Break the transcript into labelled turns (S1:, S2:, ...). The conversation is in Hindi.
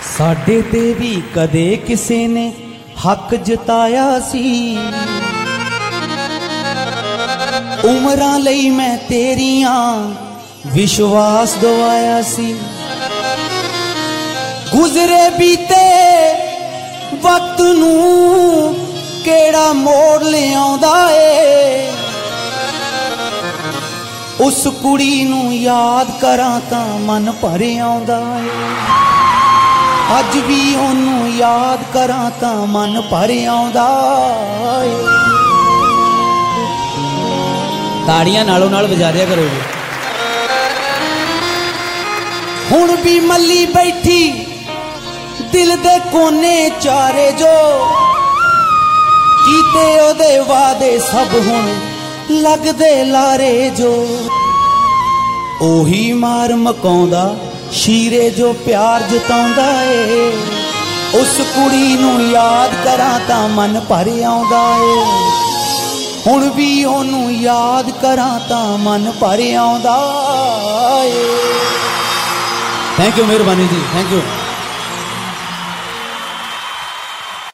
S1: साडे ते भी कदे किसे ने हक जताया सी, उमरां लई मैं तेरियां विश्वास दवाया सी। गुजरे बीते वक्त नू केड़ा मोड़ ले आउंदा ए, उस कुड़ी नू याद करां तां मन भर आउंदा ए। अज भी ओनू याद करां तां मन भर आउंदा ए। ताड़ियां नालों नाल वजा दिया करो जी। हुण भी मल्ली बैठी दिल दे कोने चारे जो, कीते ओदे वादे सब हुण लगदे लारे जो। ओही मार मकाउंदा शीरे जो प्यार जताउंदा ए, उस कुड़ी नू याद करां तां मन भर आउंदा ए। हुण भी ओनू याद करां तां मन भर आउंदा ए। थैंक यू, मेहरबानी जी, थैंक यू।